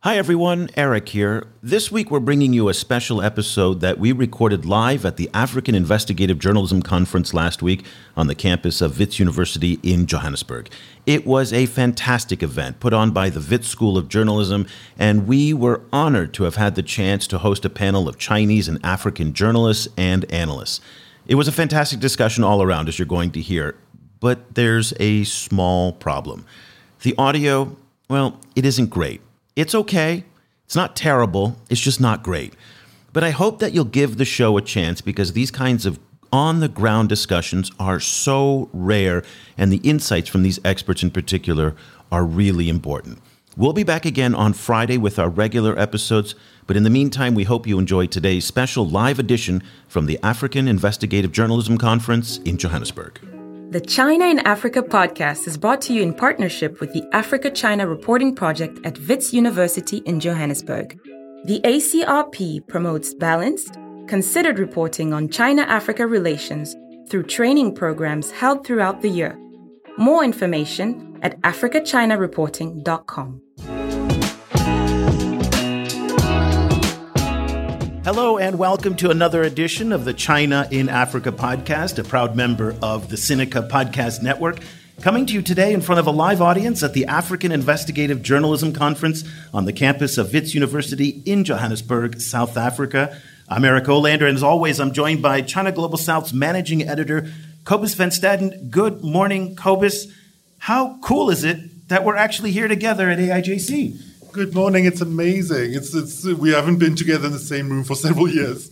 Hi everyone, Eric here. This week we're bringing you a special episode that we recorded live at the African Investigative Journalism Conference last week on the campus of Wits University in Johannesburg. It was a fantastic event put on by the Wits School of Journalism, and we were honored to have had the chance to host a panel of Chinese and African journalists and analysts. It was a fantastic discussion all around, as you're going to hear, but there's a small problem. The audio, well, it isn't great. It's okay. It's not terrible. It's just not great. But I hope that you'll give the show a chance because these kinds of on-the-ground discussions are so rare, and the insights from these experts in particular are really important. We'll be back again on Friday with our regular episodes, but in the meantime, we hope you enjoy today's special live edition from the African Investigative Journalism Conference in Johannesburg. The China in Africa podcast is brought to you in partnership with the Africa-China Reporting Project at Wits University in Johannesburg. The ACRP promotes balanced, considered reporting on China-Africa relations through training programs held throughout the year. More information at africachinareporting.com. Hello and welcome to another edition of the China in Africa podcast, a proud member of the Sinica Podcast Network, coming to you today in front of a live audience at the African Investigative Journalism Conference on the campus of Wits University in Johannesburg, South Africa. I'm Eric Olander, and as always, I'm joined by China Global South's managing editor, Cobus Van Staden. Good morning, Cobus. How cool is it that we're actually here together at AIJC? Good morning. It's amazing. It's we haven't been together in the same room for several years.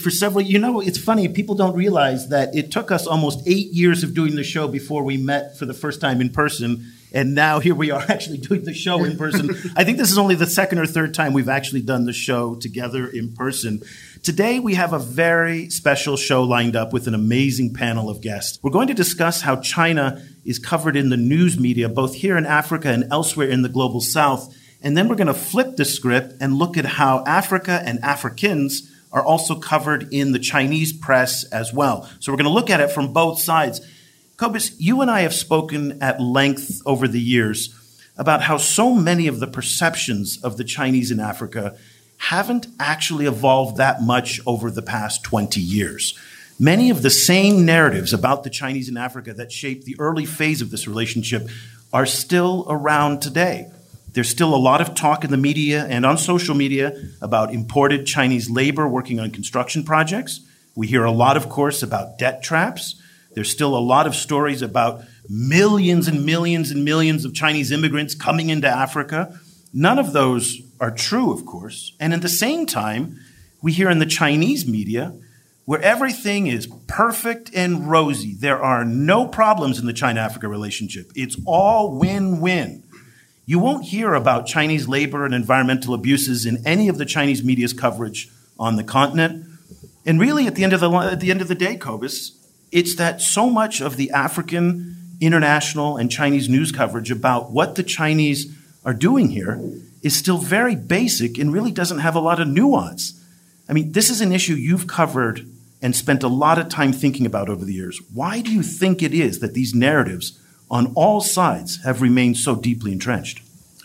It's funny. People don't realize that it took us almost 8 years of doing the show before we met for the first time in person. And now here we are actually doing the show in person. I think this is only the second or third time we've actually done the show together in person. Today, we have a very special show lined up with an amazing panel of guests. We're going to discuss how China is covered in the news media, both here in Africa and elsewhere in the global South. And then we're going to flip the script and look at how Africa and Africans are also covered in the Chinese press as well. So we're going to look at it from both sides. Cobus, you and I have spoken at length over the years about how so many of the perceptions of the Chinese in Africa haven't actually evolved that much over the past 20 years. Many of the same narratives about the Chinese in Africa that shaped the early phase of this relationship are still around today. There's still a lot of talk in the media and on social media about imported Chinese labor working on construction projects. We hear a lot, of course, about debt traps. There's still a lot of stories about millions and millions and millions of Chinese immigrants coming into Africa. None of those are true, of course. And at the same time, we hear in the Chinese media where everything is perfect and rosy. There are no problems in the China-Africa relationship. It's all win-win. You won't hear about Chinese labor and environmental abuses in any of the Chinese media's coverage on the continent. And really, at the end of the day, Cobus, it's that so much of the African, international, and Chinese news coverage about what the Chinese are doing here is still very basic and really doesn't have a lot of nuance. I mean, this is an issue you've covered and spent a lot of time thinking about over the years. Why do you think it is that these narratives on all sides have remained so deeply entrenched?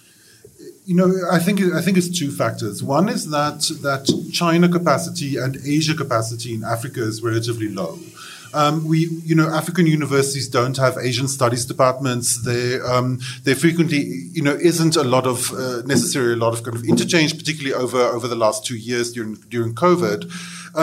You know, I think it's two factors. One is that China capacity and Asia capacity in Africa is relatively low. African universities don't have Asian studies departments. There frequently, isn't necessarily a lot of kind of interchange, particularly over the last 2 years during COVID.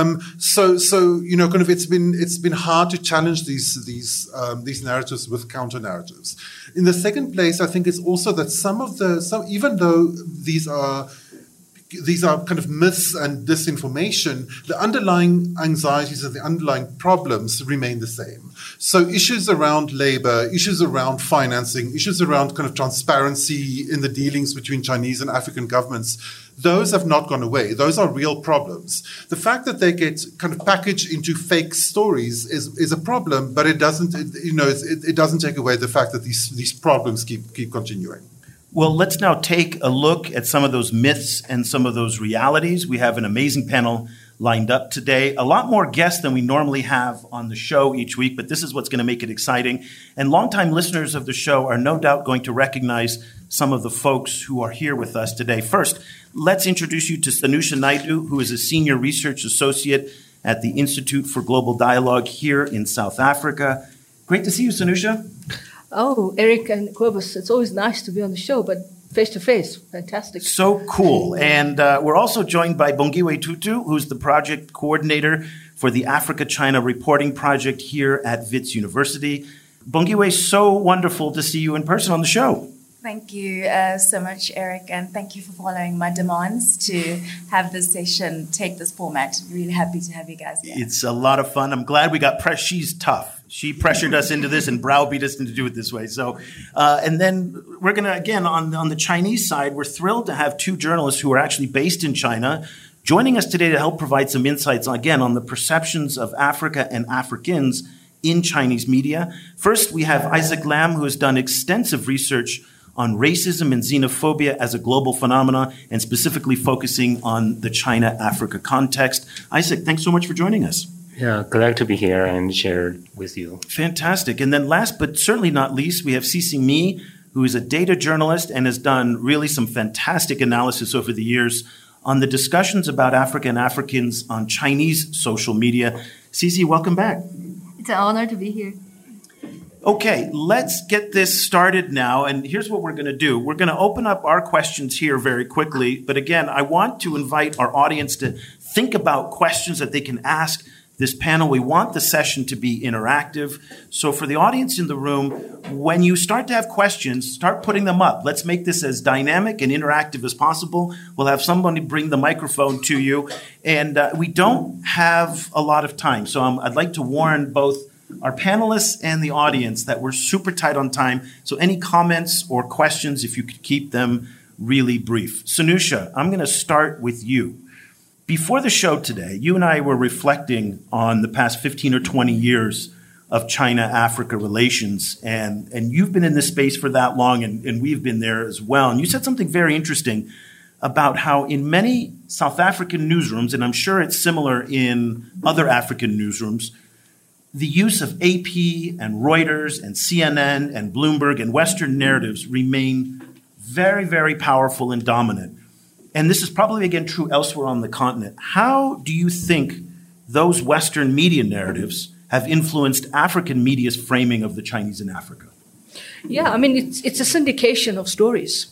It's been hard to challenge these narratives with counter narratives. In the second place, I think it's also that even though these are kind of myths and disinformation, the underlying anxieties and the underlying problems remain the same. So issues around labor, issues around financing, issues around kind of transparency in the dealings between Chinese and African governments, those have not gone away. Those are real problems. The fact that they get kind of packaged into fake stories is a problem, but it doesn't take away the fact that these problems keep continuing. Well, let's now take a look at some of those myths and some of those realities. We have an amazing panel lined up today. A lot more guests than we normally have on the show each week, but this is what's going to make it exciting. And longtime listeners of the show are no doubt going to recognize some of the folks who are here with us today. First, let's introduce you to Sanusha Naidu, who is a senior research associate at the Institute for Global Dialogue here in South Africa. Great to see you, Sanusha. Oh, Eric and Cobus, it's always nice to be on the show, but face-to-face, fantastic. So cool. And we're also joined by Bongiwe Tutu, who's the project coordinator for the Africa-China Reporting Project here at Wits University. Bongiwe, so wonderful to see you in person on the show. Thank you so much, Eric, and thank you for following my demands to have this session take this format. Really happy to have you guys here. It's a lot of fun. I'm glad we got She's tough. She pressured us into this and browbeat us into do it this way. So, and then we're going to, again, on the Chinese side, we're thrilled to have two journalists who are actually based in China joining us today to help provide some insights, again, on the perceptions of Africa and Africans in Chinese media. First, we have Isaac Lam, who has done extensive research on racism and xenophobia as a global phenomenon, and specifically focusing on the China-Africa context. Isaac, thanks so much for joining us. Yeah, glad to be here and share with you. Fantastic. And then last but certainly not least, we have Cece Mi, who is a data journalist and has done really some fantastic analysis over the years on the discussions about Africa and Africans on Chinese social media. Cece, welcome back. It's an honor to be here. Okay, let's get this started now. And here's what we're going to do. We're going to open up our questions here very quickly. But again, I want to invite our audience to think about questions that they can ask this panel. We want the session to be interactive. So for the audience in the room, when you start to have questions, start putting them up. Let's make this as dynamic and interactive as possible. We'll have somebody bring the microphone to you. And we don't have a lot of time. So I'd like to warn both our panelists and the audience that we're super tight on time. So any comments or questions, if you could keep them really brief. Sanusha, I'm going to start with you. Before the show today, you and I were reflecting on the past 15 or 20 years of China-Africa relations, and you've been in this space for that long, and we've been there as well. And you said something very interesting about how in many South African newsrooms, and I'm sure it's similar in other African newsrooms, the use of AP and Reuters and CNN and Bloomberg and Western narratives remain very, very powerful and dominant. And this is probably, again, true elsewhere on the continent. How do you think those Western media narratives have influenced African media's framing of the Chinese in Africa? Yeah, I mean, it's a syndication of stories.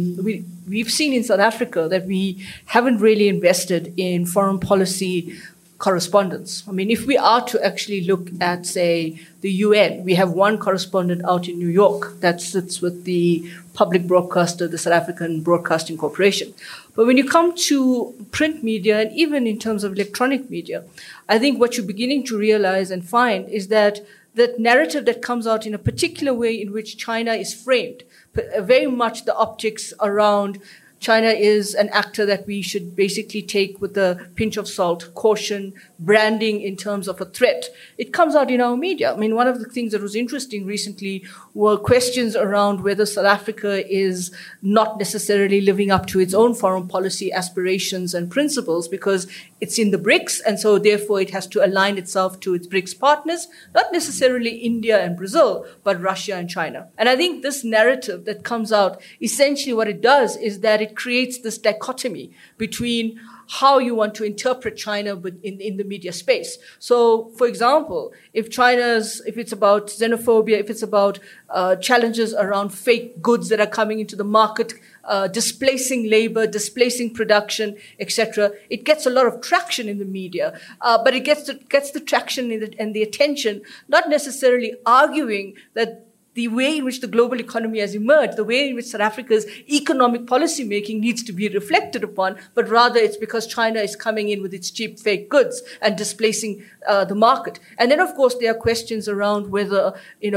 We've seen in South Africa that we haven't really invested in foreign policy correspondence. I mean, if we are to actually look at, say, the UN, we have one correspondent out in New York that sits with the public broadcaster, the South African Broadcasting Corporation. But when you come to print media, and even in terms of electronic media, I think what you're beginning to realize and find is that that narrative that comes out in a particular way in which China is framed, very much the optics around China is an actor that we should basically take with a pinch of salt, caution, branding in terms of a threat. It comes out in our media. I mean, one of the things that was interesting recently were questions around whether South Africa is not necessarily living up to its own foreign policy aspirations and principles because it's in the BRICS, and so therefore it has to align itself to its BRICS partners, not necessarily India and Brazil, but Russia and China. And I think this narrative that comes out, essentially what it does is that it creates this dichotomy between how you want to interpret China in the media space. So, for example, if it's about xenophobia, if it's about challenges around fake goods that are coming into the market, displacing labor, displacing production, etc., it gets a lot of traction in the media, but it gets the traction and the attention, not necessarily arguing that the way in which the global economy has emerged, the way in which South Africa's economic policy making needs to be reflected upon, but rather it's because China is coming in with its cheap fake goods and displacing the market. And then, of course, there are questions around whether,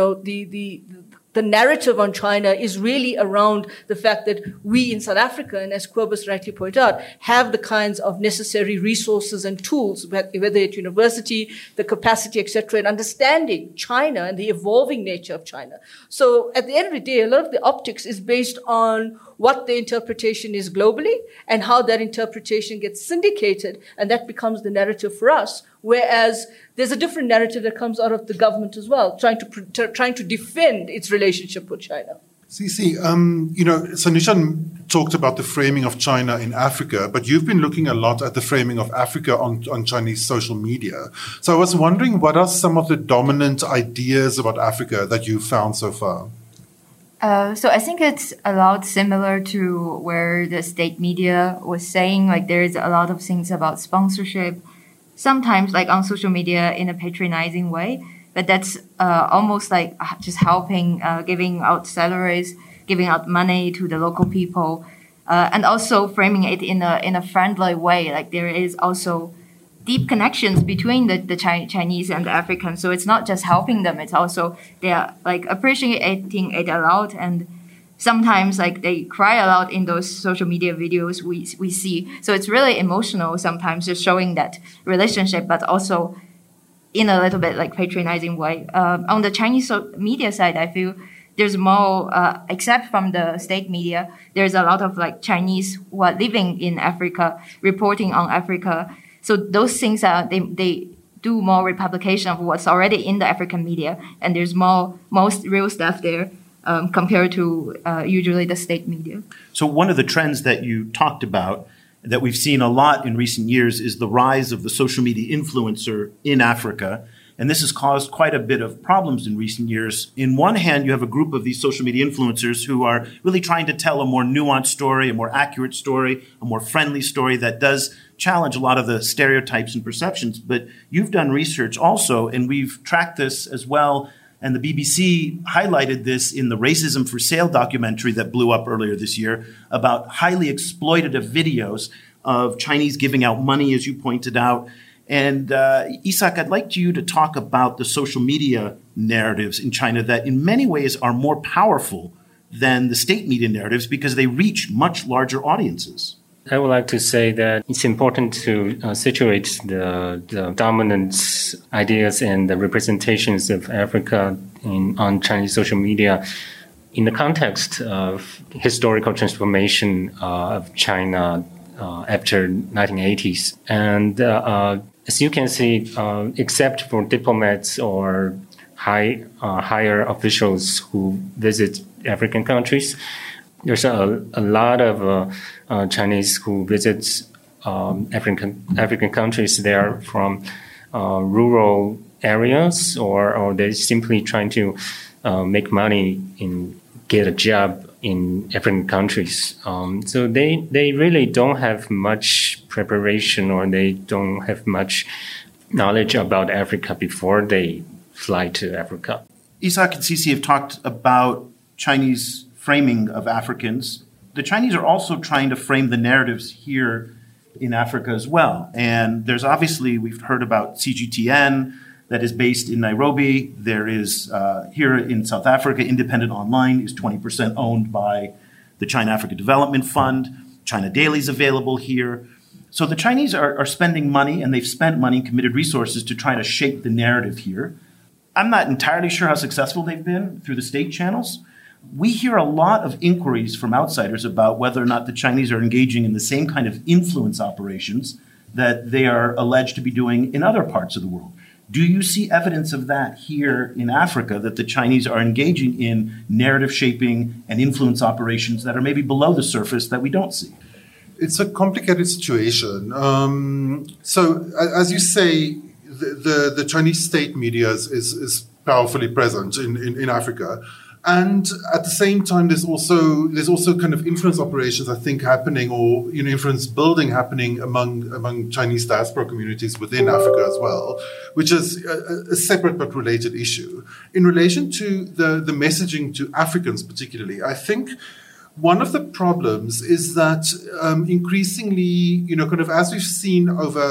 the narrative on China is really around the fact that we in South Africa, and as Cobus rightly pointed out, have the kinds of necessary resources and tools, whether at university, the capacity, etc., in understanding China and the evolving nature of China. So at the end of the day, a lot of the optics is based on what the interpretation is globally and how that interpretation gets syndicated, and that becomes the narrative for us. Whereas there's a different narrative that comes out of the government as well, trying to defend its relationship with China. Cece, so Nishan talked about the framing of China in Africa, but you've been looking a lot at the framing of Africa on Chinese social media. So I was wondering, what are some of the dominant ideas about Africa that you've found so far? So I think it's a lot similar to where the state media was saying, like there's a lot of things about sponsorship, sometimes like on social media in a patronizing way. But that's almost like just helping, giving out salaries, giving out money to the local people, and also framing it in a friendly way. Like there is also deep connections between the Chinese and the Africans. So it's not just helping them; it's also they are like appreciating it a lot, and sometimes like they cry a lot in those social media videos we see. So it's really emotional sometimes, just showing that relationship, but also in a little bit like patronizing way. On the Chinese media side, I feel there's more, except from the state media, there's a lot of like Chinese who are living in Africa, reporting on Africa. So those things are, they do more republication of what's already in the African media. And there's most real stuff there compared to usually the state media. So one of the trends that you talked about that we've seen a lot in recent years is the rise of the social media influencer in Africa. And this has caused quite a bit of problems in recent years. In one hand, you have a group of these social media influencers who are really trying to tell a more nuanced story, a more accurate story, a more friendly story that does challenge a lot of the stereotypes and perceptions. But you've done research also, and we've tracked this as well. And the BBC highlighted this in the Racism for Sale documentary that blew up earlier this year about highly exploitative videos of Chinese giving out money, as you pointed out. And Isak, I'd like you to talk about the social media narratives in China that in many ways are more powerful than the state media narratives because they reach much larger audiences. I would like to say that it's important to situate the dominant ideas and the representations of Africa on Chinese social media in the context of historical transformation of China after 1980s. And as you can see, except for diplomats or higher officials who visit African countries, there's a lot of Chinese who visit African countries. They are from rural areas, or they're simply trying to make money and get a job in African countries. So they really don't have much preparation, or they don't have much knowledge about Africa before they fly to Africa. Isak and Cece have talked about Chinese framing of Africans. The Chinese are also trying to frame the narratives here in Africa as well. And there's obviously, we've heard about CGTN that is based in Nairobi. There is, here in South Africa, Independent Online is 20% owned by the China Africa Development Fund. China Daily is available here. So the Chinese are spending money, and they've spent money, committed resources to try to shape the narrative here. I'm not entirely sure how successful they've been through the state channels. We hear a lot of inquiries from outsiders about whether or not the Chinese are engaging in the same kind of influence operations that they are alleged to be doing in other parts of the world. Do you see evidence of that here in Africa, that the Chinese are engaging in narrative shaping and influence operations that are maybe below the surface that we don't see? It's a complicated situation. So, as you say, the Chinese state media is powerfully present in Africa. And at the same time, there's also kind of influence operations, I think, happening, or influence building happening among Chinese diaspora communities within Africa as well, which is a separate but related issue. In relation to the messaging to Africans particularly, I think one of the problems is that increasingly, kind of as we've seen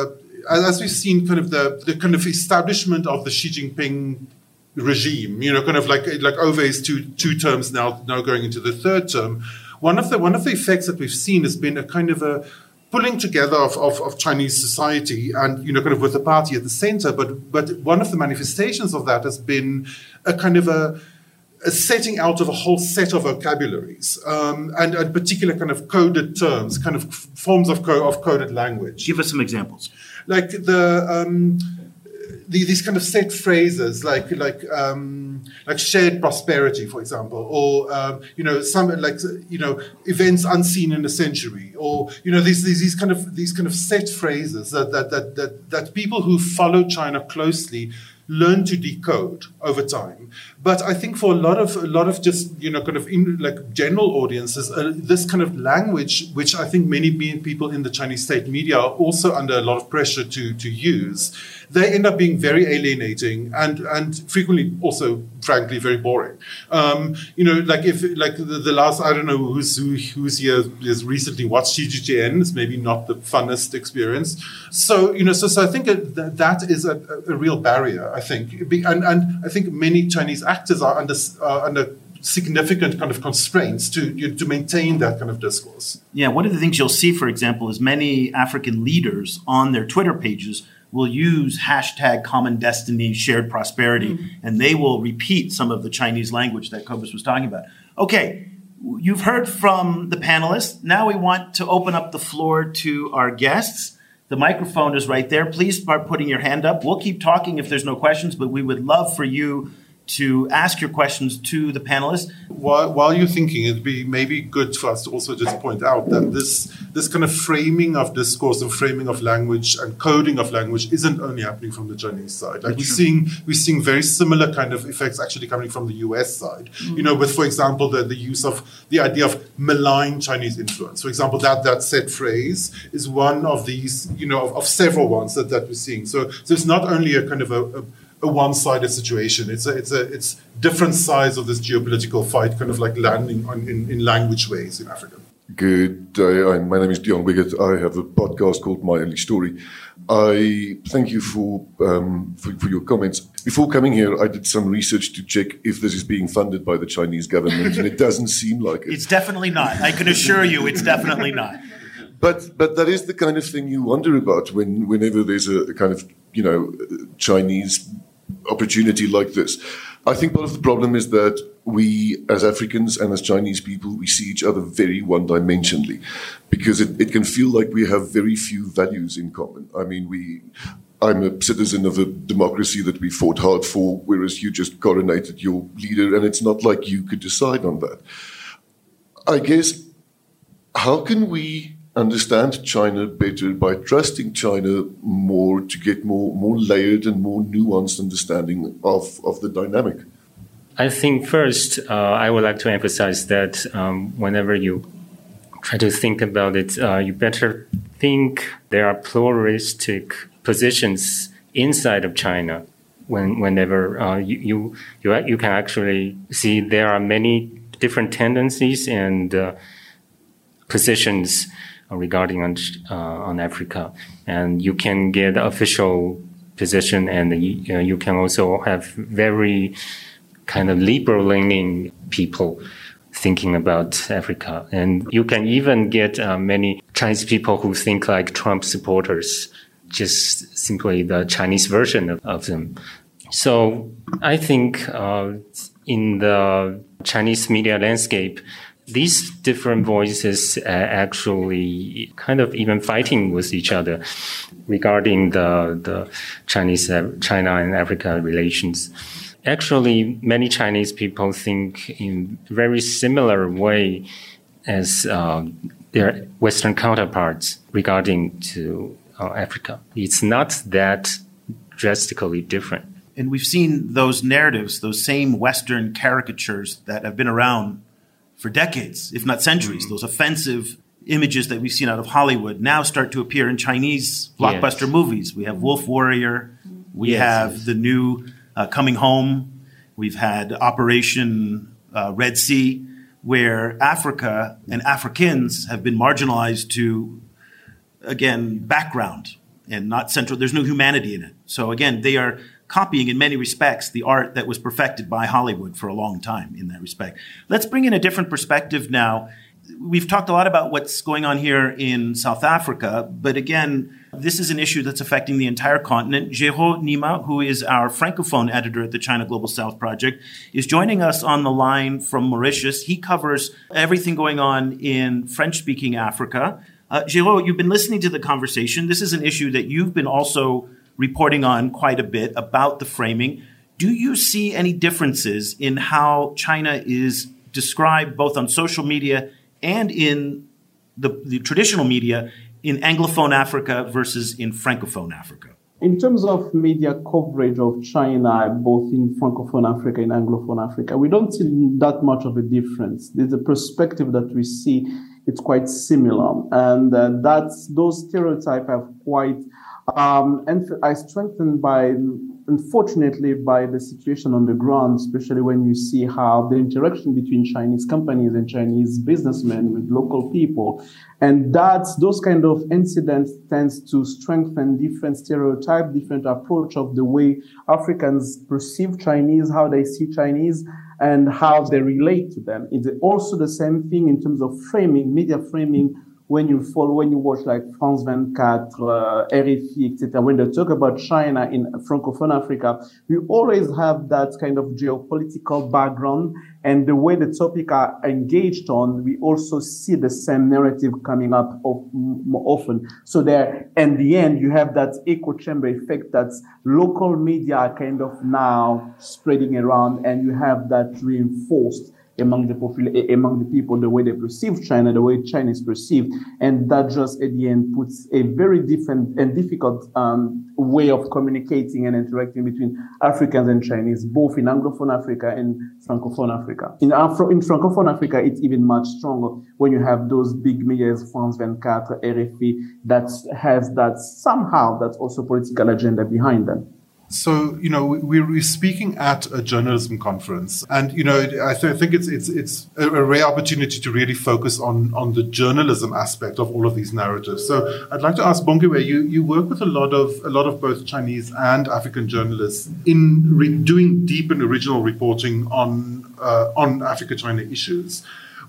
kind of the kind of establishment of the Xi Jinping regime, kind of like over his two terms now going into the third term. One of the effects that we've seen has been a kind of a pulling together of Chinese society and kind of with the party at the center. But one of the manifestations of that has been a kind of a setting out of a whole set of vocabularies and particular kind of coded terms, kind of forms of coded language. Give us some examples. Like these kind of set phrases like shared prosperity, for example, or some events unseen in a century, or these kind of set phrases that people who follow China closely learn to decode over time. But I think for a lot of just general audiences, this kind of language, which I think many people in the Chinese state media are also under a lot of pressure to use, they end up being very alienating and frequently also, frankly, very boring. The last, I don't know who's here has recently watched CGTN. It's maybe not the funnest experience. So I think that is a real barrier, I think, and I think many Chinese actors are under significant kind of constraints to maintain that kind of discourse. Yeah, one of the things you'll see, for example, is many African leaders on their Twitter pages will use hashtag common destiny, shared prosperity, and they will repeat some of the Chinese language that Cobus was talking about. Okay, you've heard from the panelists. Now we want to open up the floor to our guests. The microphone is right there. Please start putting your hand up. We'll keep talking if there's no questions, but we would love for you to ask your questions to the panelists. While you're thinking, it'd be maybe good for us to also just point out that this kind of framing of discourse and framing of language and coding of language isn't only happening from the Chinese side. Like we're seeing very similar kind of effects actually coming from the US side. With, for example, the use of the idea of malign Chinese influence. For example, that said phrase is one of these, of several ones that we're seeing. So it's not only a kind of a one-sided situation. It's different sides of this geopolitical fight, kind of like landing in language ways in Africa. Good day. My name is Dion Wiggett. I have a podcast called My Only Story. I thank you for your comments. Before coming here, I did some research to check if this is being funded by the Chinese government, and it doesn't seem like it. It's definitely not. I can assure you, it's definitely not. But that is the kind of thing you wonder about whenever there's a kind of Chinese opportunity like this. I think part of the problem is that we, as Africans and as Chinese people, we see each other very one-dimensionally, because it can feel like we have very few values in common. I mean, I'm a citizen of a democracy that we fought hard for, whereas you just coronated your leader, and it's not like you could decide on that. I guess, how can we understand China better by trusting China more to get more layered and more nuanced understanding of the dynamic? I think first, I would like to emphasize that whenever you try to think about it, you better think there are pluralistic positions inside of China. Whenever you can actually see there are many different tendencies and positions regarding on Africa, and you can get official position, and you can also have very kind of liberal-leaning people thinking about Africa, and you can even get many Chinese people who think like Trump supporters, just simply the Chinese version of them. So I think in the Chinese media landscape, these different voices are actually kind of even fighting with each other regarding the China and Africa relations. Actually, many Chinese people think in very similar way as their Western counterparts regarding to Africa. It's not that drastically different. And we've seen those narratives, those same Western caricatures that have been around for decades, if not centuries. Those offensive images that we've seen out of Hollywood now start to appear in Chinese blockbuster movies. We have Wolf Warrior. We have the new Coming Home. We've had Operation Red Sea, where Africa and Africans have been marginalized to, again, background and not central. There's no humanity in it. So again, they are copying in many respects the art that was perfected by Hollywood for a long time in that respect. Let's bring in a different perspective now. We've talked a lot about what's going on here in South Africa, but again, this is an issue that's affecting the entire continent. Jérôme Nima, who is our Francophone editor at the China Global South Project, is joining us on the line from Mauritius. He covers everything going on in French-speaking Africa. Jérôme, you've been listening to the conversation. This is an issue that you've been also reporting on quite a bit about the framing. Do you see any differences in how China is described both on social media and in the traditional media in Anglophone Africa versus in Francophone Africa? In terms of media coverage of China, both in Francophone Africa and Anglophone Africa, we don't see that much of a difference. There's a perspective that we see, it's quite similar. And those stereotypes are quite strengthened unfortunately, by the situation on the ground, especially when you see how the interaction between Chinese companies and Chinese businessmen with local people. And those kind of incidents tends to strengthen different stereotypes, different approach of the way Africans perceive Chinese, how they see Chinese, and how they relate to them. It's also the same thing in terms of framing, media framing. When you watch like France 24, RFI, etc., when they talk about China in Francophone Africa, we always have that kind of geopolitical background, and the way the topic are engaged on, we also see the same narrative coming up more often. So there, in the end, you have that echo chamber effect that local media are kind of now spreading around, and you have that reinforced among the people, the way they perceive China, the way China is perceived, and that just at the end puts a very different and difficult way of communicating and interacting between Africans and Chinese, both in Anglophone Africa and Francophone Africa. In Francophone Africa, it's even much stronger when you have those big media as France 24, RFI, that has that somehow that's also political agenda behind them. So, we're speaking at a journalism conference, and, I think it's a rare opportunity to really focus on the journalism aspect of all of these narratives. So I'd like to ask Bongiwe, you work with a lot of both Chinese and African journalists in doing deep and original reporting on Africa-China issues.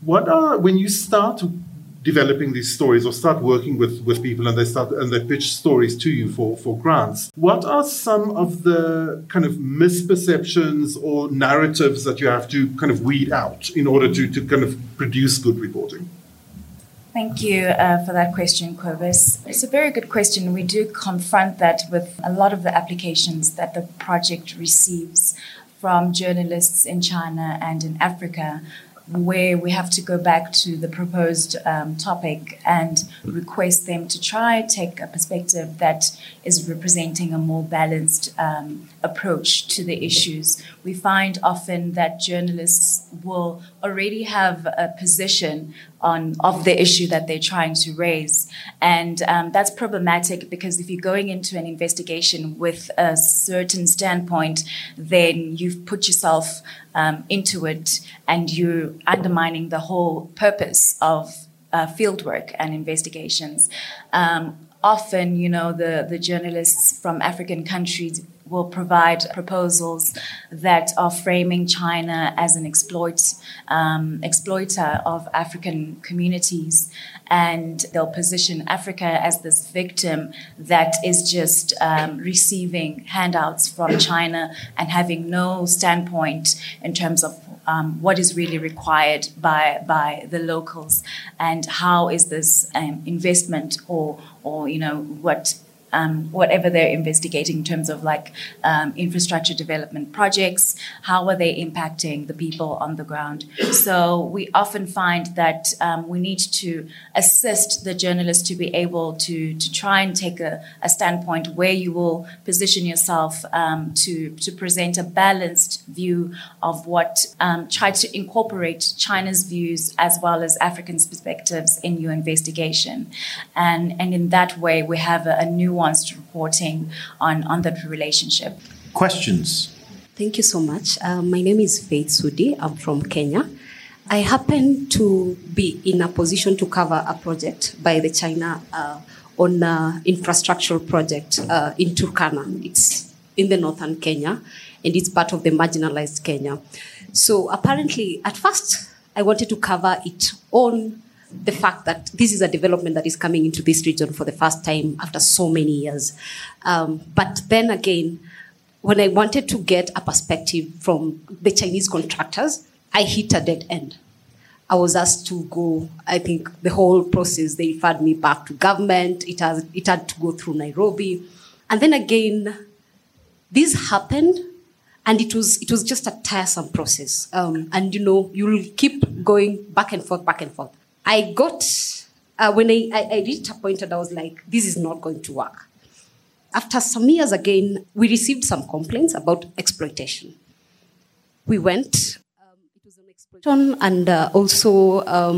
When you start developing these stories or start working with people and they pitch stories to you for grants, what are some of the kind of misperceptions or narratives that you have to kind of weed out in order to kind of produce good reporting? Thank you for that question, Cobus. It's a very good question. We do confront that with a lot of the applications that the project receives from journalists in China and in Africa, where we have to go back to the proposed topic and request them to try take a perspective that is representing a more balanced approach to the issues. We find often that journalists will already have a position of the issue that they're trying to raise. And that's problematic because if you're going into an investigation with a certain standpoint, then you've put yourself into it and you're undermining the whole purpose of fieldwork and investigations. Often, the journalists from African countries will provide proposals that are framing China as an exploiter of African communities. And they'll position Africa as this victim that is just receiving handouts from China and having no standpoint in terms of what is really required by the locals and how is this investment or whatever they're investigating in terms of infrastructure development projects, how are they impacting the people on the ground? So we often find that we need to assist the journalist to be able to try and take a standpoint where you will position yourself to present a balanced view of what, try to incorporate China's views as well as Africans' perspectives in your investigation. And in that way, we have a nuanced reporting on that relationship. Questions? Thank you so much. My name is Faith Sudi. I'm from Kenya. I happen to be in a position to cover a project by the China on an infrastructural project in Turkana. It's in the northern Kenya, and it's part of the marginalized Kenya. So apparently, at first, I wanted to cover it on the fact that this is a development that is coming into this region for the first time after so many years. But then again, when I wanted to get a perspective from the Chinese contractors, I hit a dead end. I was asked to go, I think the whole process, they referred me back to government. It had to go through Nairobi. And then again, this happened, and it was just a tiresome process. And you'll keep going back and forth. I got, when I reached a point that I was like, this is not going to work. After some years again, we received some complaints about exploitation. We went, it was an exploitation, and also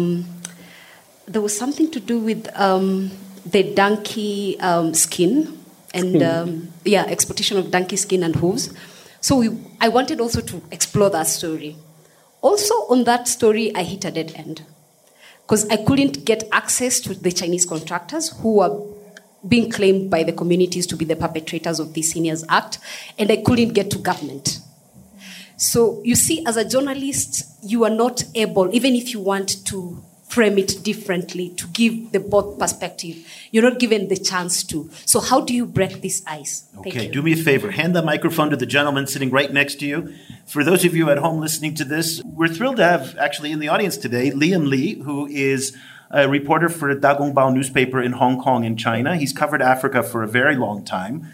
there was something to do with the donkey skin, and exploitation of donkey skin and hooves. So I wanted also to explore that story. Also on that story, I hit a dead end, because I couldn't get access to the Chinese contractors who were being claimed by the communities to be the perpetrators of this heinous act, and I couldn't get to government. So you see, as a journalist, you are not able, even if you want to frame it differently, to give the both perspective, you're not given the chance to. So how do you break this ice? Okay, do me a favor. Hand the microphone to the gentleman sitting right next to you. For those of you at home listening to this, we're thrilled to have, actually, in the audience today, Liam Lee, who is a reporter for the Dagongbao newspaper in Hong Kong in China. He's covered Africa for a very long time.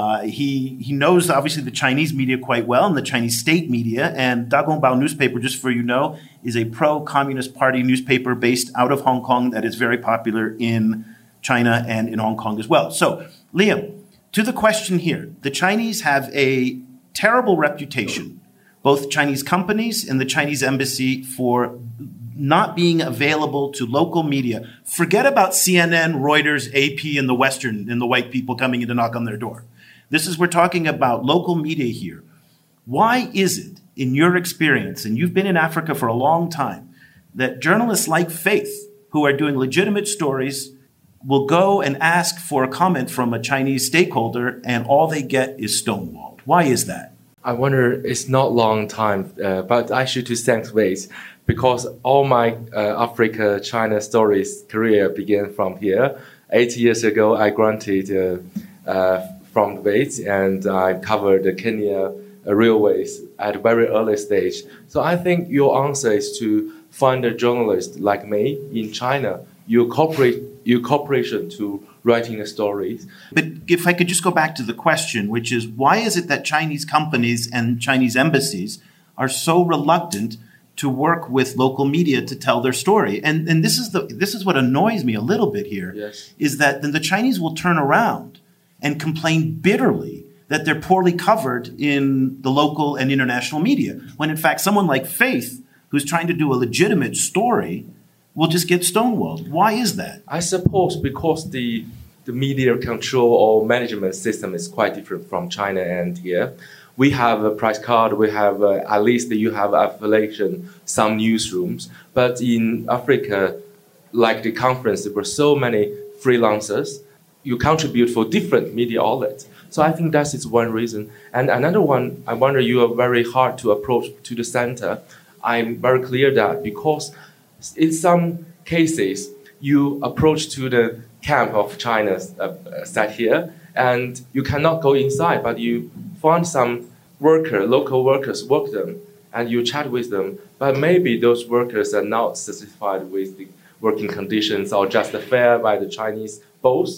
He knows, obviously, the Chinese media quite well and the Chinese state media. And Dagongbao newspaper, just for you know, is a pro-Communist Party newspaper based out of Hong Kong that is very popular in China and in Hong Kong as well. So, Liam, to the question here, the Chinese have a terrible reputation, both Chinese companies and the Chinese embassy, for not being available to local media. Forget about CNN, Reuters, AP, and the white people coming in to knock on their door. We're talking about local media here. Why is it, in your experience, and you've been in Africa for a long time, that journalists like Faith, who are doing legitimate stories, will go and ask for a comment from a Chinese stakeholder, and all they get is stonewalled? Why is that? I wonder, it's not long time, but I should thank Faith, because all my Africa-China stories career began from here. 8 years ago, I granted from Faith, and I covered the Kenya railways at a very early stage. So I think your answer is to find a journalist like me in China, your cooperation to writing the stories. But if I could just go back to the question, which is, why is it that Chinese companies and Chinese embassies are so reluctant to work with local media to tell their story? And this is what annoys me a little bit here, yes, is that then the Chinese will turn around and complain bitterly that they're poorly covered in the local and international media, when in fact someone like Faith, who's trying to do a legitimate story, will just get stonewalled. Why is that? I suppose because the media control or management system is quite different from China and here. We have a price card, we have, at least you have affiliation, some newsrooms. But in Africa, like the conference, there were so many freelancers. You contribute for different media outlets. So I think that is one reason. And another one, I wonder, you are very hard to approach to the center. I'm very clear that because in some cases, you approach to the camp of China sat here, and you cannot go inside, but you find some local workers, work them, and you chat with them. But maybe those workers are not satisfied with the working conditions or just fair by the Chinese boss.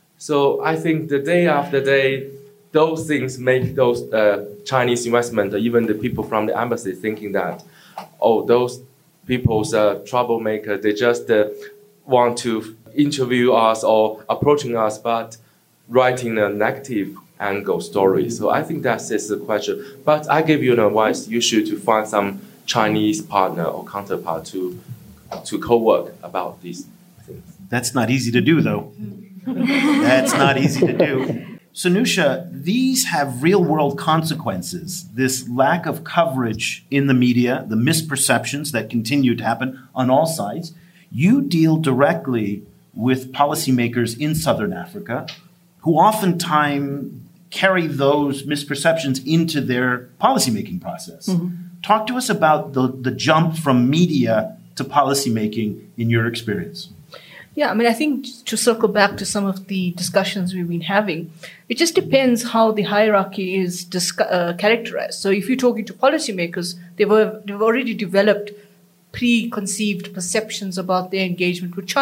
So I think the day after day, those things make those Chinese investment, even the people from the embassy, thinking that, oh, those people's troublemaker, they just want to interview us or approaching us, but writing a negative angle story. So I think that is the question. But I give you an advice, you should to find some Chinese partner or counterpart to co-work about these things. That's not easy to do, though. That's not easy to do. Sanusha, these have real-world consequences. This lack of coverage in the media, the misperceptions that continue to happen on all sides. You deal directly with policymakers in Southern Africa who oftentimes carry those misperceptions into their policymaking process. Mm-hmm. Talk to us about the jump from media to policymaking in your experience. Yeah, I mean, I think to circle back to some of the discussions we've been having, it just depends how the hierarchy is characterized. So if you're talking to policymakers, they've already developed preconceived perceptions about their engagement with China.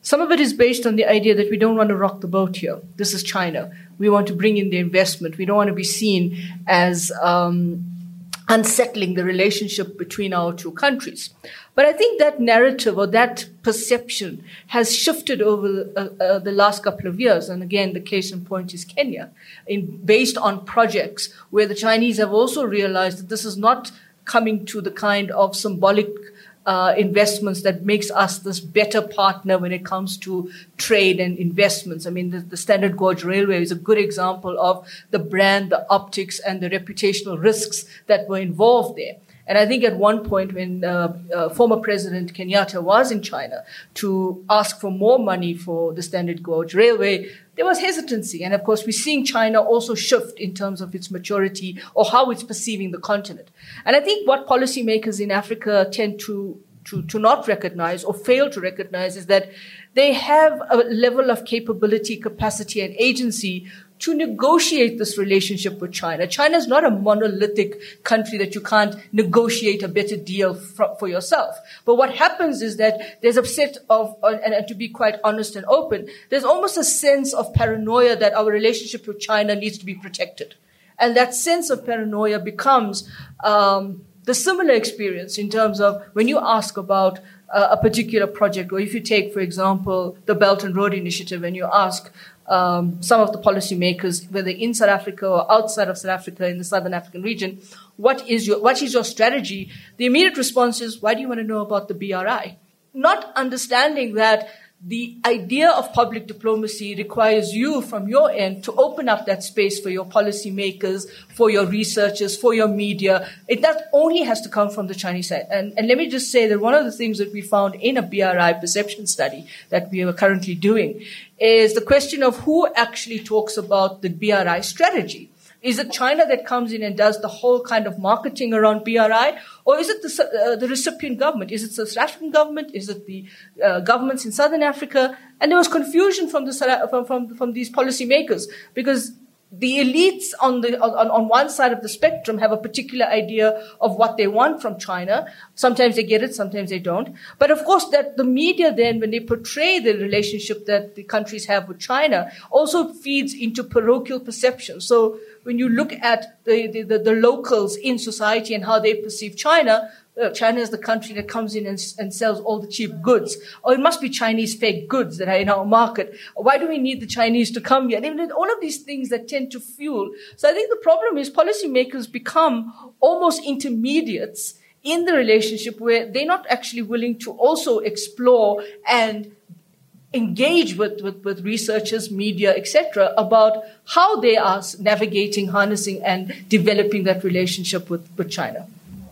Some of it is based on the idea that we don't want to rock the boat here. This is China. We want to bring in the investment. We don't want to be seen as unsettling the relationship between our two countries. But I think that narrative or that perception has shifted over the last couple of years. And again, the case in point is Kenya, based on projects where the Chinese have also realized that this is not coming to the kind of symbolic investments that makes us this better partner when it comes to trade and investments. I mean, the Standard Gauge Railway is a good example of the brand, the optics, and the reputational risks that were involved there. And I think at one point when former President Kenyatta was in China to ask for more money for the Standard Gauge Railway, there was hesitancy. And of course, we're seeing China also shift in terms of its maturity or how it's perceiving the continent. And I think what policymakers in Africa tend to not recognize or fail to recognize is that they have a level of capability, capacity, and agency to negotiate this relationship with China. China is not a monolithic country that you can't negotiate a better deal for yourself. But what happens is that there's a set of, and to be quite honest and open, there's almost a sense of paranoia that our relationship with China needs to be protected. And that sense of paranoia becomes the similar experience in terms of when you ask about a particular project, or if you take, for example, the Belt and Road Initiative, and you ask some of the policymakers, whether in South Africa or outside of South Africa in the Southern African region, what is your strategy? The immediate response is, why do you want to know about the BRI? Not understanding that the idea of public diplomacy requires you, from your end, to open up that space for your policymakers, for your researchers, for your media. That only has to come from the Chinese side. And let me just say that one of the things that we found in a BRI perception study that we are currently doing is the question of who actually talks about the BRI strategy. Is it China that comes in and does the whole kind of marketing around BRI? Or is it the recipient government? Is it the South African government? Is it the governments in Southern Africa? And there was confusion from these policymakers because the elites on one side of the spectrum have a particular idea of what they want from China. Sometimes they get it, sometimes they don't. But of course, that the media then, when they portray the relationship that the countries have with China, also feeds into parochial perception. So when you look at the locals in society and how they perceive China, China is the country that comes in and sells all the cheap goods. Or it must be Chinese fake goods that are in our market. Why do we need the Chinese to come here? And all of these things that tend to fuel. So I think the problem is policymakers become almost intermediates in the relationship where they're not actually willing to also explore and engage with researchers, media, etc., about how they are navigating, harnessing, and developing that relationship with China.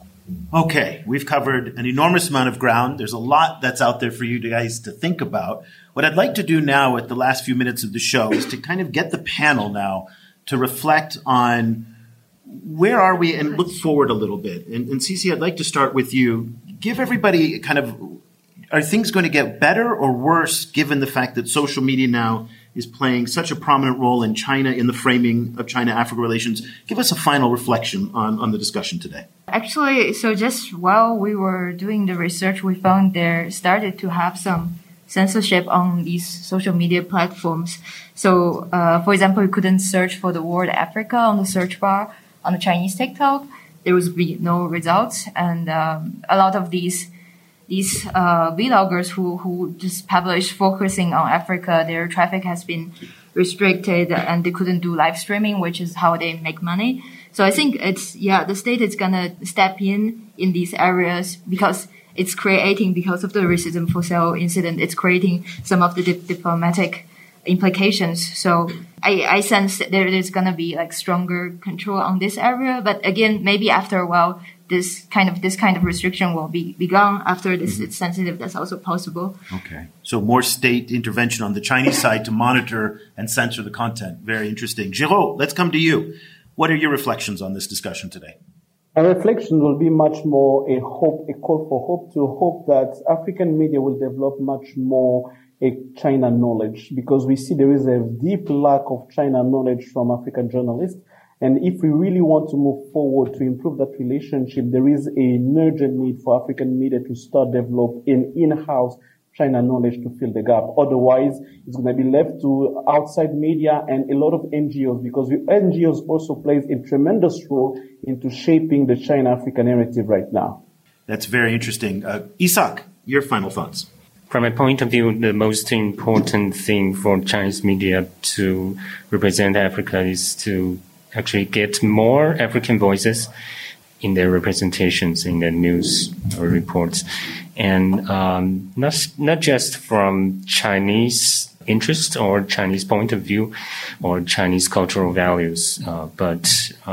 Okay, we've covered an enormous amount of ground. There's a lot that's out there for you guys to think about. What I'd like to do now at the last few minutes of the show is to kind of get the panel now to reflect on where are we and look forward a little bit. And Cece, I'd like to start with you. Give everybody kind of, are things going to get better or worse given the fact that social media now is playing such a prominent role in China, in the framing of China-Africa relations? Give us a final reflection on the discussion today. Actually, so just while we were doing the research, we found there started to have some censorship on these social media platforms. So, for example, you couldn't search for the word Africa on the search bar on the Chinese TikTok. There would be no results. And a lot of these vloggers who just publish focusing on Africa, their traffic has been restricted and they couldn't do live streaming, which is how they make money. So I think the state is going to step in these areas because it's creating, because of the racism for sale incident, it's creating some of the diplomatic implications. So I sense that there's going to be like stronger control on this area. But again, maybe after a while, this kind of restriction will be gone. After this, it's sensitive. That's also possible. Okay. So more state intervention on the Chinese side to monitor and censor the content. Very interesting. Giraud, let's come to you. What are your reflections on this discussion today? A reflection will be much more a call for hope, to hope that African media will develop much more a China knowledge, because we see there is a deep lack of China knowledge from African journalists. And if we really want to move forward to improve that relationship, there is an urgent need for African media to start developing in-house China knowledge to fill the gap. Otherwise, it's going to be left to outside media and a lot of NGOs, because the NGOs also plays a tremendous role into shaping the China-Africa narrative right now. That's very interesting. Isak, your final thoughts. From my point of view, the most important thing for Chinese media to represent Africa is to actually get more African voices in their representations in their news or reports. And not just from Chinese interest or Chinese point of view or Chinese cultural values, but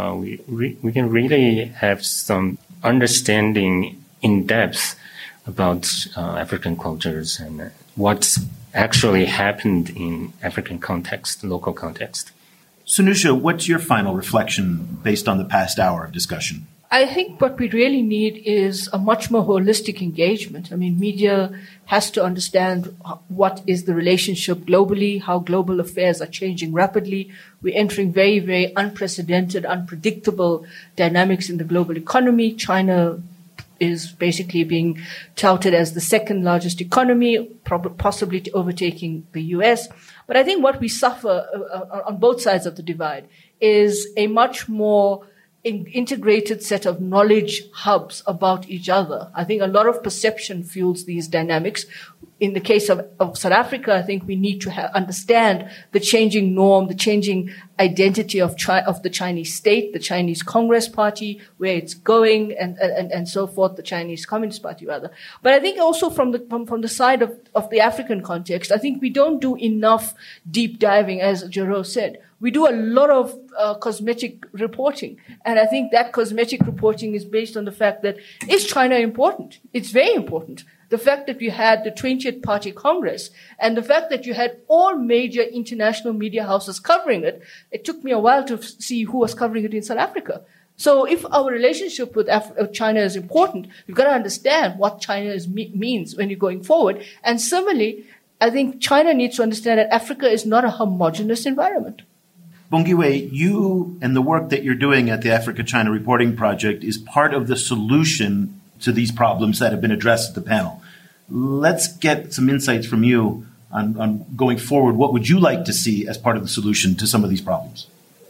we can really have some understanding in depth about African cultures and what's actually happened in African context, local context. Sunusha, what's your final reflection based on the past hour of discussion? I think what we really need is a much more holistic engagement. I mean, media has to understand what is the relationship globally, how global affairs are changing rapidly. We're entering very, very unprecedented, unpredictable dynamics in the global economy. China is basically being touted as the second largest economy, possibly overtaking the US. But I think what we suffer on both sides of the divide is a much more integrated set of knowledge hubs about each other. I think a lot of perception fuels these dynamics. In the case of South Africa, I think we need to understand the changing norm, the changing identity of the Chinese state, the Chinese Congress Party, where it's going, and so forth, the Chinese Communist Party rather. But I think also from the side of the African context, I think we don't do enough deep diving, as Jero said. We do a lot of cosmetic reporting. And I think that cosmetic reporting is based on the fact that, is China important? It's very important. The fact that we had the 20th Party Congress and the fact that you had all major international media houses covering it, it took me a while to see who was covering it in South Africa. So if our relationship with China is important, you've got to understand what China means when you're going forward. And similarly, I think China needs to understand that Africa is not a homogeneous environment. Bongiwe, you and the work that you're doing at the Africa-China Reporting Project is part of the solution to these problems that have been addressed at the panel. Let's get some insights from you on going forward. What would you like to see as part of the solution to some of these problems?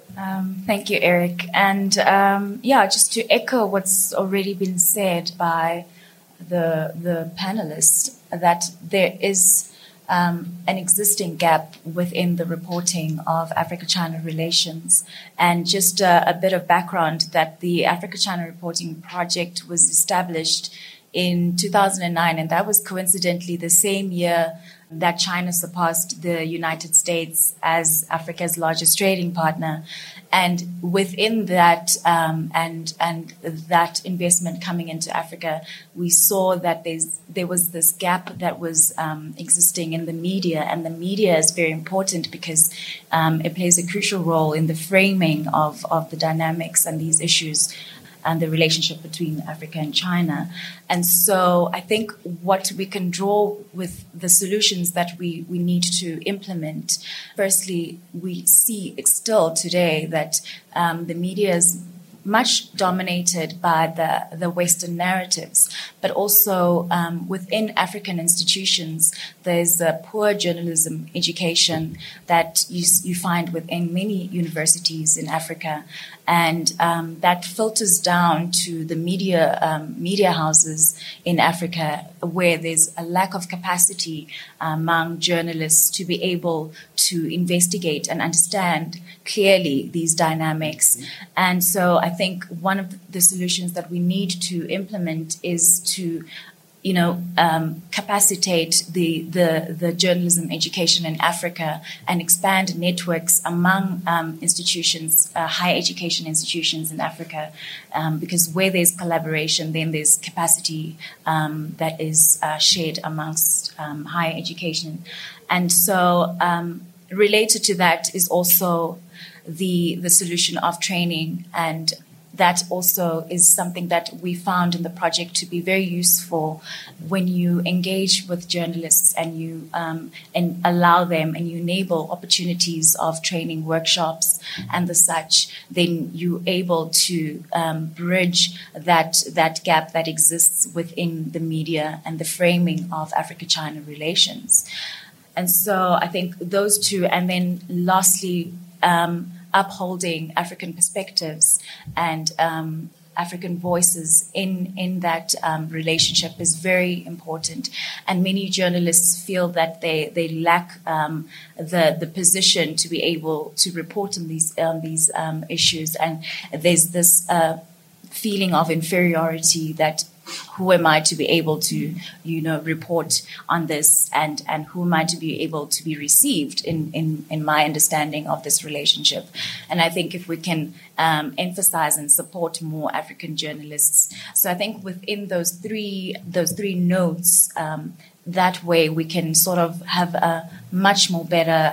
Thank you, Eric. And just to echo what's already been said by the panelists, that there is an existing gap within the reporting of Africa-China relations. And just a bit of background, that the Africa-China Reporting Project was established in 2009, and that was coincidentally the same year that China surpassed the United States as Africa's largest trading partner. And within that, and that investment coming into Africa, we saw that there was this gap that was existing in the media, and the media is very important because it plays a crucial role in the framing of the dynamics and these issues and the relationship between Africa and China. And so I think what we can draw with the solutions that we need to implement, firstly, we see still today that the media is much dominated by the Western narratives, but also within African institutions, there's a poor journalism education that you find within many universities in Africa, and that filters down to the media houses in Africa, where there's a lack of capacity among journalists to be able to investigate and understand clearly these dynamics. And so I think one of the solutions that we need to implement is to capacitate the journalism education in Africa and expand networks among institutions, higher education institutions in Africa, because where there's collaboration, then there's capacity that is shared amongst higher education. And so related to that is also the solution of training and that also is something that we found in the project to be very useful when you engage with journalists and you and allow them and you enable opportunities of training workshops and the such, then you're able to bridge that gap that exists within the media and the framing of Africa-China relations. And so I think those two, and then lastly, upholding African perspectives and African voices in that relationship is very important. And many journalists feel that they lack the position to be able to report on these issues. And there's this feeling of inferiority that who am I to be able to, report on this, and who am I to be able to be received in my understanding of this relationship? And I think if we can emphasize and support more African journalists, so I think within those three notes, that way we can sort of have a much more better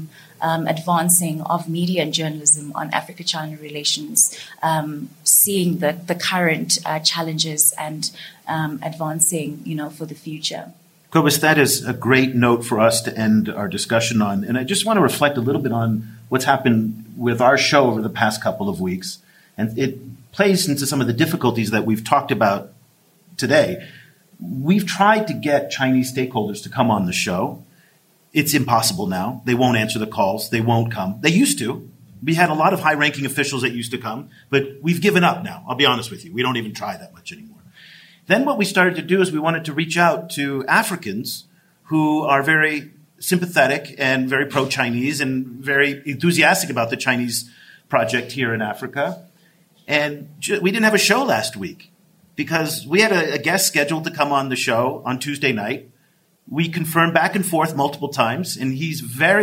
advancing of media and journalism on Africa-China relations, seeing the current challenges and advancing, for the future. Cobus, that is a great note for us to end our discussion on. And I just want to reflect a little bit on what's happened with our show over the past couple of weeks. And it plays into some of the difficulties that we've talked about today. We've tried to get Chinese stakeholders to come on the show. It's impossible now. They won't answer the calls. They won't come. They used to. We had a lot of high-ranking officials that used to come, but we've given up now. I'll be honest with you. We don't even try that much anymore. Then what we started to do is we wanted to reach out to Africans who are very sympathetic and very pro-Chinese and very enthusiastic about the Chinese project here in Africa. And we didn't have a show last week because we had a guest scheduled to come on the show on Tuesday night. We confirmed back and forth multiple times, and he's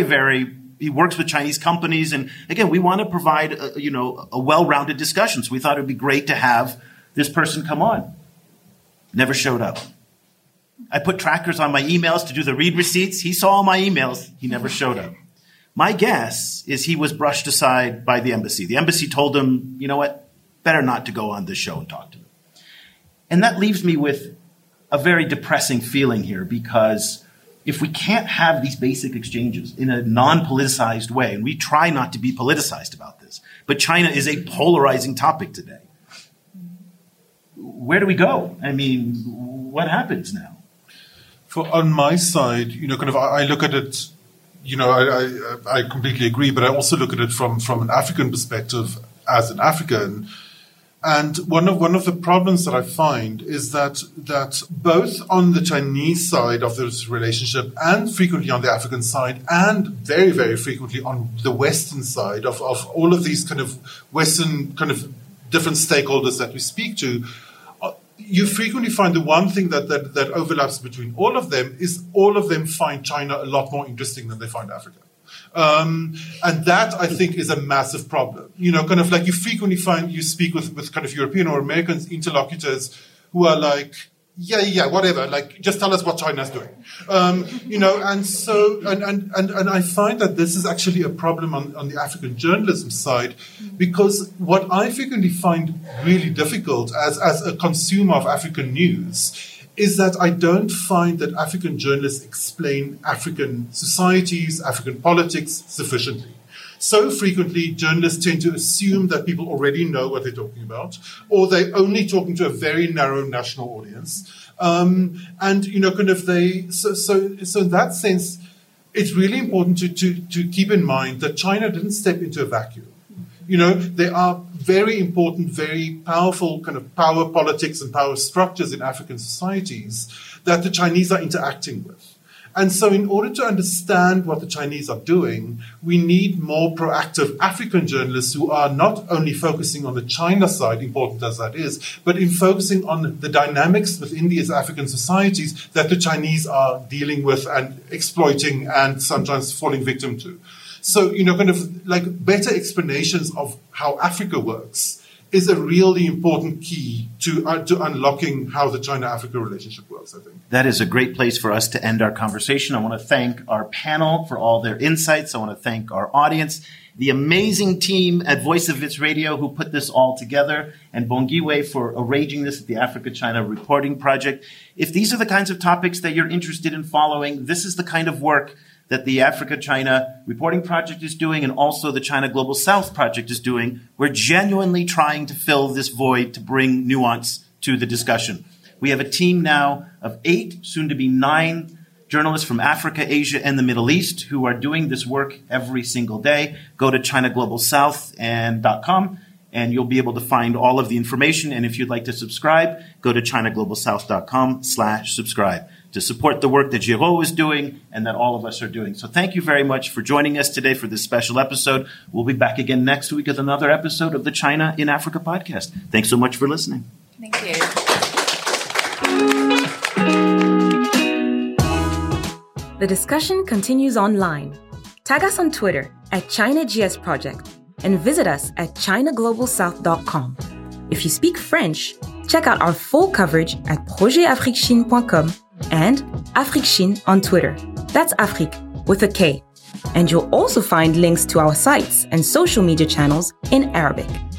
he works with Chinese companies. And again, we want to provide a well-rounded discussion. So we thought it would be great to have this person come on. Never showed up. I put trackers on my emails to do the read receipts. He saw all my emails. He never showed up. My guess is he was brushed aside by the embassy. The embassy told him, you know what, better not to go on this show and talk to them. And that leaves me with a very depressing feeling here, because if we can't have these basic exchanges in a non-politicized way, and we try not to be politicized about this, but China is a polarizing topic today, where do we go? I mean, what happens now? On my side, I look at it, I completely agree, but I also look at it from an African perspective as an African. And one of the problems that I find is that both on the Chinese side of this relationship and frequently on the African side and very, very frequently on the Western side of all of these kind of Western kind of different stakeholders that we speak to, you frequently find the one thing that overlaps between all of them is all of them find China a lot more interesting than they find Africa. And that, I think, is a massive problem. Kind of like you frequently find you speak with kind of European or American interlocutors who are like, yeah, whatever, like just tell us what China's doing. And so, and I find that this is actually a problem on the African journalism side, because what I frequently find really difficult as a consumer of African news is that I don't find that African journalists explain African societies, African politics sufficiently. So frequently, journalists tend to assume that people already know what they're talking about, or they're only talking to a very narrow national audience. So in that sense, it's really important to keep in mind that China didn't step into a vacuum. There are very important, very powerful kind of power politics and power structures in African societies that the Chinese are interacting with. And so in order to understand what the Chinese are doing, we need more proactive African journalists who are not only focusing on the China side, important as that is, but in focusing on the dynamics within these African societies that the Chinese are dealing with and exploiting and sometimes falling victim to. So, kind of like better explanations of how Africa works is a really important key to unlocking how the China-Africa relationship works, I think. That is a great place for us to end our conversation. I want to thank our panel for all their insights. I want to thank our audience, the amazing team at Voice of Wits Radio who put this all together, and Bongiwe for arranging this at the Africa-China Reporting Project. If these are the kinds of topics that you're interested in following, this is the kind of work that the Africa-China Reporting Project is doing, and also the China Global South Project is doing. We're genuinely trying to fill this void to bring nuance to the discussion. We have a team now of 8, soon to be 9, journalists from Africa, Asia, and the Middle East who are doing this work every single day. Go to ChinaGlobalSouth.com and you'll be able to find all of the information. And if you'd like to subscribe, go to ChinaGlobalSouth.com/subscribe to support the work that Giraud is doing and that all of us are doing. So thank you very much for joining us today for this special episode. We'll be back again next week with another episode of the China in Africa podcast. Thanks so much for listening. Thank you. The discussion continues online. Tag us on Twitter at ChinaGS Project and visit us at ChinaGlobalSouth.com. If you speak French, check out our full coverage at projetafriquechine.com and AfriqueChine on Twitter. That's Afrique with a K. And you'll also find links to our sites and social media channels in Arabic.